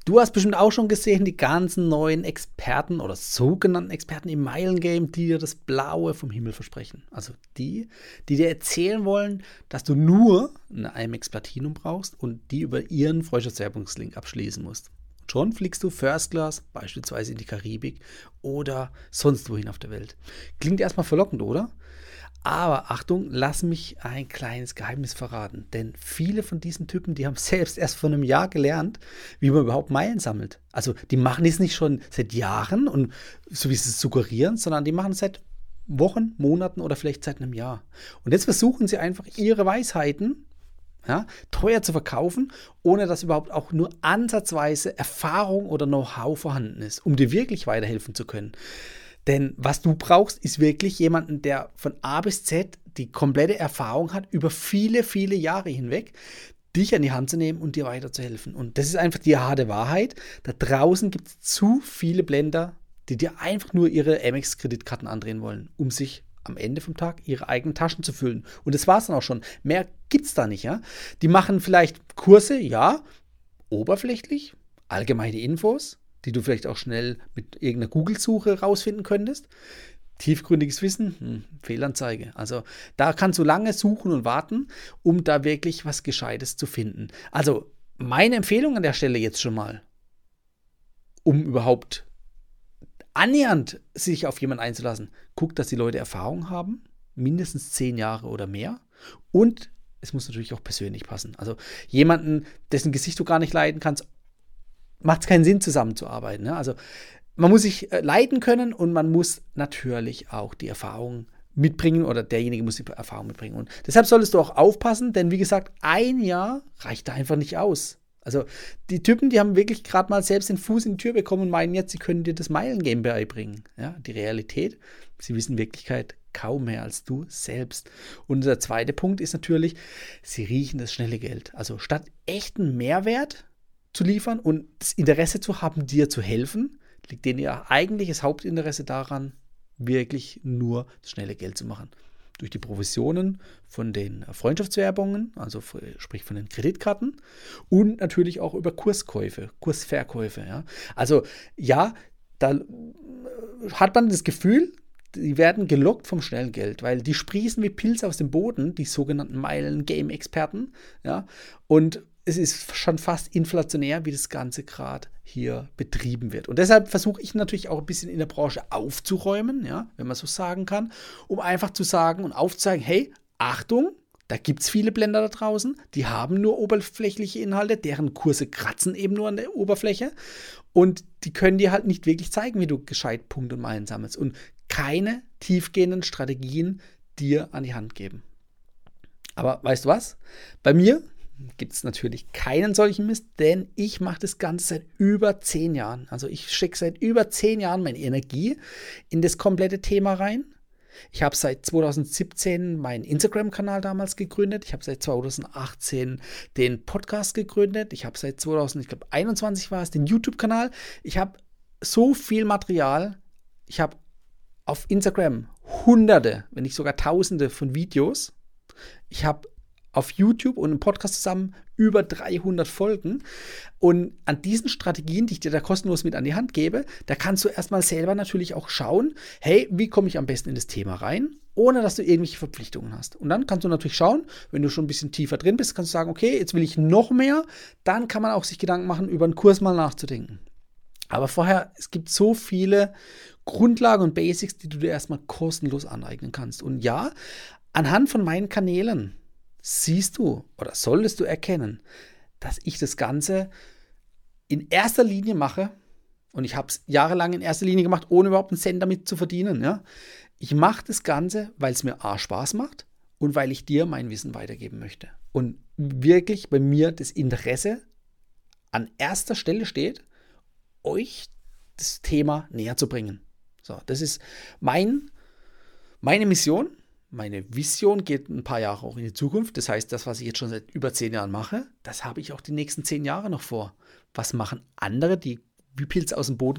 Du hast bestimmt auch schon gesehen, die ganzen neuen Experten oder sogenannten Experten im Meilengame, die dir das Blaue vom Himmel versprechen. Also die dir erzählen wollen, dass du nur eine IMX Platinum brauchst und die über ihren Freundschaftswerbungslink abschließen musst. Und schon fliegst du First Class, beispielsweise in die Karibik oder sonst wohin auf der Welt. Klingt erstmal verlockend, oder? Aber Achtung, lass mich ein kleines Geheimnis verraten. Denn viele von diesen Typen, die haben selbst erst vor einem Jahr gelernt, wie man überhaupt Meilen sammelt. Also die machen das nicht schon seit Jahren und so wie sie es suggerieren, sondern die machen es seit Wochen, Monaten oder vielleicht seit einem Jahr. Und jetzt versuchen sie einfach ihre Weisheiten, ja, teuer zu verkaufen, ohne dass überhaupt auch nur ansatzweise Erfahrung oder Know-how vorhanden ist, um dir wirklich weiterhelfen zu können. Denn was du brauchst, ist wirklich jemanden, der von A bis Z die komplette Erfahrung hat, über viele, viele Jahre hinweg, dich an die Hand zu nehmen und dir weiterzuhelfen. Und das ist einfach die harte Wahrheit. Da draußen gibt es zu viele Blender, die dir einfach nur ihre Amex-Kreditkarten andrehen wollen, um sich am Ende vom Tag ihre eigenen Taschen zu füllen. Und das war es dann auch schon. Mehr gibt es da nicht. Ja? Die machen vielleicht Kurse, ja, oberflächlich, allgemeine Infos, die du vielleicht auch schnell mit irgendeiner Google-Suche rausfinden könntest. Tiefgründiges Wissen, Fehlanzeige. Also da kannst du lange suchen und warten, um da wirklich was Gescheites zu finden. Also meine Empfehlung an der Stelle jetzt schon mal, um überhaupt annähernd sich auf jemanden einzulassen, guck, dass die Leute Erfahrung haben, mindestens 10 Jahre oder mehr, und es muss natürlich auch persönlich passen. Also jemanden, dessen Gesicht du gar nicht leiden kannst, macht es keinen Sinn, zusammenzuarbeiten. Ne? Also man muss sich leiten können und man muss natürlich auch die Erfahrung mitbringen oder derjenige muss die Erfahrung mitbringen. Und deshalb solltest du auch aufpassen, denn wie gesagt, ein Jahr reicht da einfach nicht aus. Also die Typen, die haben wirklich gerade mal selbst den Fuß in die Tür bekommen und meinen jetzt, sie können dir das Meilengame beibringen. Ja, die Realität, sie wissen in Wirklichkeit kaum mehr als du selbst. Und der zweite Punkt ist natürlich, sie riechen das schnelle Geld. Also statt echten Mehrwert zu liefern und das Interesse zu haben, dir zu helfen, liegt denen ihr eigentliches Hauptinteresse daran, wirklich nur das schnelle Geld zu machen. Durch die Provisionen von den Freundschaftswerbungen, also sprich von den Kreditkarten und natürlich auch über Kurskäufe, Kursverkäufe. Ja. Also ja, da hat man das Gefühl, die werden gelockt vom schnellen Geld, weil die sprießen wie Pilze aus dem Boden, die sogenannten Meilen-Game-Experten. Ja, und es ist schon fast inflationär, wie das Ganze gerade hier betrieben wird. Und deshalb versuche ich natürlich auch ein bisschen in der Branche aufzuräumen, ja, wenn man so sagen kann, um einfach zu sagen und aufzuzeigen, hey, Achtung, da gibt es viele Blender da draußen, die haben nur oberflächliche Inhalte, deren Kurse kratzen eben nur an der Oberfläche und die können dir halt nicht wirklich zeigen, wie du gescheit Punkte und Meilen sammelst und keine tiefgehenden Strategien dir an die Hand geben. Aber weißt du was? Bei mir gibt es natürlich keinen solchen Mist, denn ich mache das Ganze seit über 10 Jahren. Also ich stecke seit über 10 Jahren meine Energie in das komplette Thema rein. Ich habe seit 2017 meinen Instagram-Kanal damals gegründet. Ich habe seit 2018 den Podcast gegründet. Ich habe seit 2021 war es, den YouTube-Kanal. Ich habe so viel Material. Ich habe auf Instagram Hunderte, wenn nicht sogar Tausende von Videos. Ich habe auf YouTube und im Podcast zusammen über 300 Folgen. Und an diesen Strategien, die ich dir da kostenlos mit an die Hand gebe, da kannst du erstmal selber natürlich auch schauen, hey, wie komme ich am besten in das Thema rein, ohne dass du irgendwelche Verpflichtungen hast. Und dann kannst du natürlich schauen, wenn du schon ein bisschen tiefer drin bist, kannst du sagen, okay, jetzt will ich noch mehr. Dann kann man auch sich Gedanken machen, über einen Kurs mal nachzudenken. Aber vorher, es gibt so viele Grundlagen und Basics, die du dir erstmal kostenlos aneignen kannst. Und ja, anhand von meinen Kanälen siehst du oder solltest du erkennen, dass ich das Ganze in erster Linie mache, und ich habe es jahrelang in erster Linie gemacht, ohne überhaupt einen Cent damit zu verdienen. Ja? Ich mache das Ganze, weil es mir A, Spaß macht und weil ich dir mein Wissen weitergeben möchte. Und wirklich bei mir das Interesse an erster Stelle steht, euch das Thema näher zu bringen. So, das ist meine Mission. Meine Vision geht ein paar Jahre auch in die Zukunft. Das heißt, das, was ich jetzt schon seit über 10 Jahren mache, das habe ich auch die nächsten 10 Jahre noch vor. Was machen andere, die wie Pilze aus dem Boden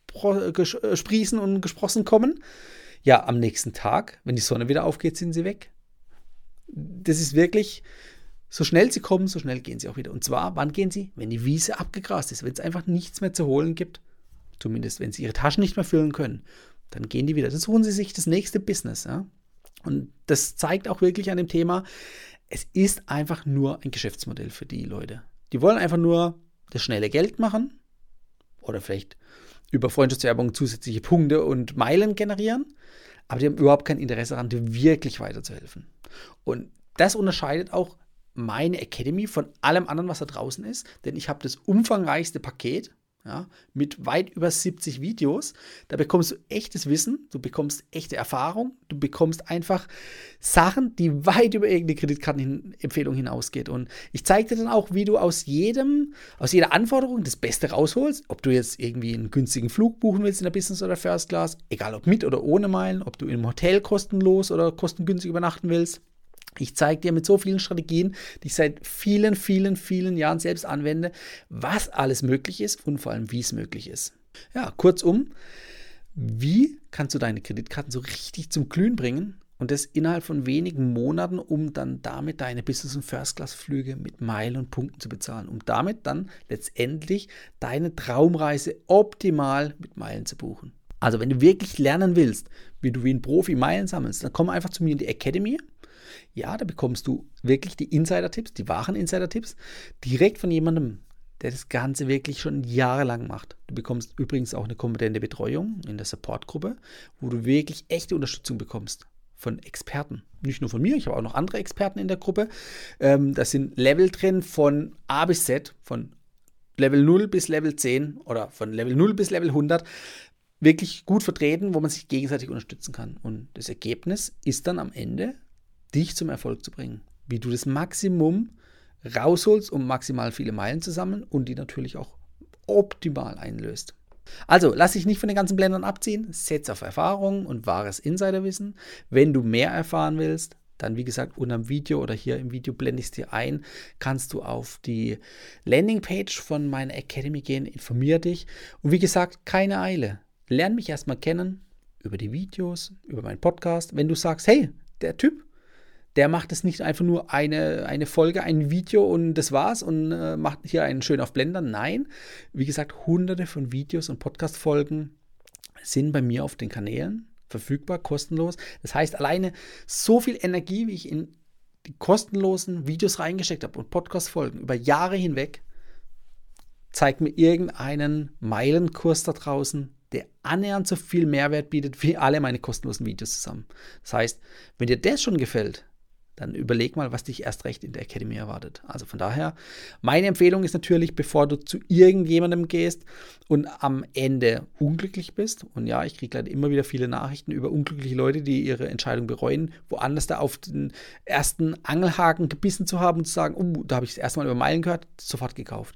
sprießen und gesprossen kommen? Ja, am nächsten Tag, wenn die Sonne wieder aufgeht, sind sie weg. Das ist wirklich so schnell sie kommen, so schnell gehen sie auch wieder. Und zwar, wann gehen sie? Wenn die Wiese abgegrast ist, wenn es einfach nichts mehr zu holen gibt. Zumindest, wenn sie ihre Taschen nicht mehr füllen können. Dann gehen die wieder. Dann suchen sie sich das nächste Business. Ja? Und das zeigt auch wirklich an dem Thema, es ist einfach nur ein Geschäftsmodell für die Leute. Die wollen einfach nur das schnelle Geld machen oder vielleicht über Freundschaftswerbung zusätzliche Punkte und Meilen generieren, aber die haben überhaupt kein Interesse daran, dir wirklich weiterzuhelfen. Und das unterscheidet auch meine Academy von allem anderen, was da draußen ist, denn ich habe das umfangreichste Paket, ja, mit weit über 70 Videos. Da bekommst du echtes Wissen, du bekommst echte Erfahrung, du bekommst einfach Sachen, die weit über irgendeine Kreditkartenempfehlung hinausgeht. Und ich zeige dir dann auch, wie du aus jeder Anforderung das Beste rausholst. Ob du jetzt irgendwie einen günstigen Flug buchen willst in der Business oder First Class, egal ob mit oder ohne Meilen, ob du im Hotel kostenlos oder kostengünstig übernachten willst. Ich zeige dir mit so vielen Strategien, die ich seit vielen, vielen, vielen Jahren selbst anwende, was alles möglich ist und vor allem, wie es möglich ist. Ja, kurzum, wie kannst du deine Kreditkarten so richtig zum Glühen bringen und das innerhalb von wenigen Monaten, um dann damit deine Business- und First-Class-Flüge mit Meilen und Punkten zu bezahlen, um damit dann letztendlich deine Traumreise optimal mit Meilen zu buchen. Also wenn du wirklich lernen willst, wie du wie ein Profi Meilen sammelst, dann komm einfach zu mir in die Academy. Ja, da bekommst du wirklich die Insider-Tipps, die wahren Insider-Tipps, direkt von jemandem, der das Ganze wirklich schon jahrelang macht. Du bekommst übrigens auch eine kompetente Betreuung in der Support-Gruppe, wo du wirklich echte Unterstützung bekommst von Experten. Nicht nur von mir, ich habe auch noch andere Experten in der Gruppe. Da sind Level drin von A bis Z, von Level 0 bis Level 10 oder von Level 0 bis Level 100. Wirklich gut vertreten, wo man sich gegenseitig unterstützen kann. Und das Ergebnis ist dann am Ende, dich zum Erfolg zu bringen. Wie du das Maximum rausholst, um maximal viele Meilen zu sammeln und die natürlich auch optimal einlöst. Also, lass dich nicht von den ganzen Blendern abziehen, setz auf Erfahrung und wahres Insiderwissen. Wenn du mehr erfahren willst, dann wie gesagt unter dem Video oder hier im Video blende ich es dir ein, kannst du auf die Landingpage von meiner Academy gehen, informier dich und wie gesagt, keine Eile. Lern mich erstmal kennen über die Videos, über meinen Podcast. Wenn du sagst, hey, der Typ, der macht es nicht einfach nur eine Folge, ein Video und das war's und macht hier einen schön auf Blender. Nein, wie gesagt, hunderte von Videos und Podcast-Folgen sind bei mir auf den Kanälen verfügbar, kostenlos. Das heißt, alleine so viel Energie, wie ich in die kostenlosen Videos reingesteckt habe und Podcast-Folgen über Jahre hinweg, zeigt mir irgendeinen Meilenkurs da draußen, der annähernd so viel Mehrwert bietet wie alle meine kostenlosen Videos zusammen. Das heißt, wenn dir das schon gefällt, dann überleg mal, was dich erst recht in der Academy erwartet. Also von daher, meine Empfehlung ist natürlich, bevor du zu irgendjemandem gehst und am Ende unglücklich bist, und ja, ich kriege leider immer wieder viele Nachrichten über unglückliche Leute, die ihre Entscheidung bereuen, woanders da auf den ersten Angelhaken gebissen zu haben und zu sagen, oh, da habe ich das erste Mal über Meilen gehört, sofort gekauft.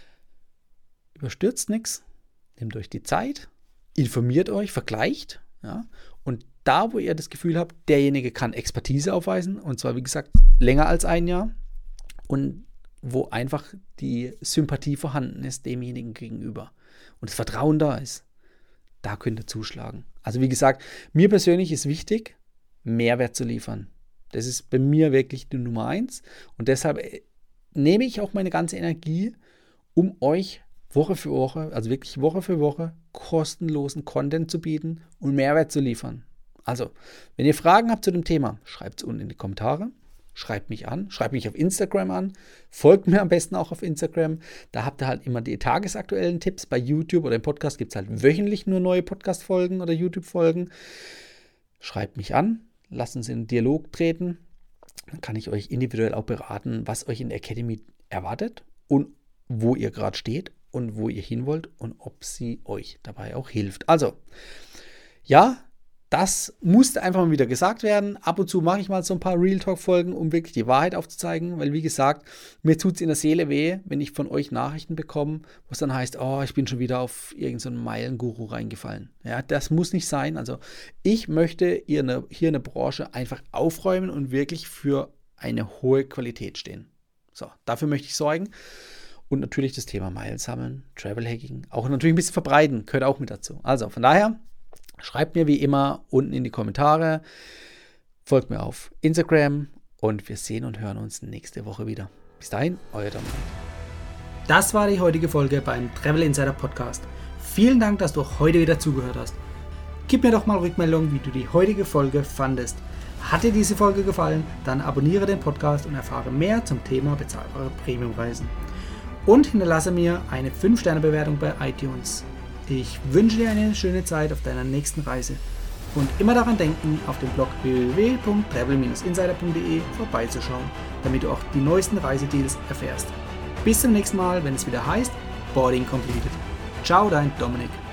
Überstürzt nichts, nehmt euch die Zeit, informiert euch, vergleicht, ja, und da, wo ihr das Gefühl habt, derjenige kann Expertise aufweisen, und zwar, wie gesagt, länger als ein Jahr, und wo einfach die Sympathie vorhanden ist demjenigen gegenüber und das Vertrauen da ist, da könnt ihr zuschlagen. Also wie gesagt, mir persönlich ist wichtig, Mehrwert zu liefern. Das ist bei mir wirklich die Nummer 1 und deshalb nehme ich auch meine ganze Energie, um euch Woche für Woche, also wirklich Woche für Woche, kostenlosen Content zu bieten und Mehrwert zu liefern. Also, wenn ihr Fragen habt zu dem Thema, schreibt es unten in die Kommentare, schreibt mich an, schreibt mich auf Instagram an, folgt mir am besten auch auf Instagram, da habt ihr halt immer die tagesaktuellen Tipps. Bei YouTube oder im Podcast gibt es halt wöchentlich nur neue Podcast-Folgen oder YouTube-Folgen. Schreibt mich an, lasst uns in den Dialog treten, dann kann ich euch individuell auch beraten, was euch in der Academy erwartet und wo ihr gerade steht und wo ihr hin wollt und ob sie euch dabei auch hilft. Also, ja, das musste einfach mal wieder gesagt werden. Ab und zu mache ich mal so ein paar Real Talk-Folgen, um wirklich die Wahrheit aufzuzeigen, weil wie gesagt, mir tut es in der Seele weh, wenn ich von euch Nachrichten bekomme, wo es dann heißt, oh, ich bin schon wieder auf irgendeinen Meilenguru reingefallen. Ja, das muss nicht sein. Also ich möchte hier in der Branche einfach aufräumen und wirklich für eine hohe Qualität stehen. So, dafür möchte ich sorgen. Und natürlich das Thema Meilen sammeln, Travel Hacking, auch natürlich ein bisschen verbreiten, gehört auch mit dazu. Also von daher, schreibt mir wie immer unten in die Kommentare, folgt mir auf Instagram und wir sehen und hören uns nächste Woche wieder. Bis dahin, euer Dominik. Das war die heutige Folge beim Travel Insider Podcast. Vielen Dank, dass du heute wieder zugehört hast. Gib mir doch mal Rückmeldung, wie du die heutige Folge fandest. Hat dir diese Folge gefallen, dann abonniere den Podcast und erfahre mehr zum Thema bezahlbare Premiumreisen. Und hinterlasse mir eine 5-Sterne-Bewertung bei iTunes. Ich wünsche dir eine schöne Zeit auf deiner nächsten Reise. Und immer daran denken, auf dem Blog www.travel-insider.de vorbeizuschauen, damit du auch die neuesten Reisedeals erfährst. Bis zum nächsten Mal, wenn es wieder heißt Boarding Completed. Ciao, dein Dominik.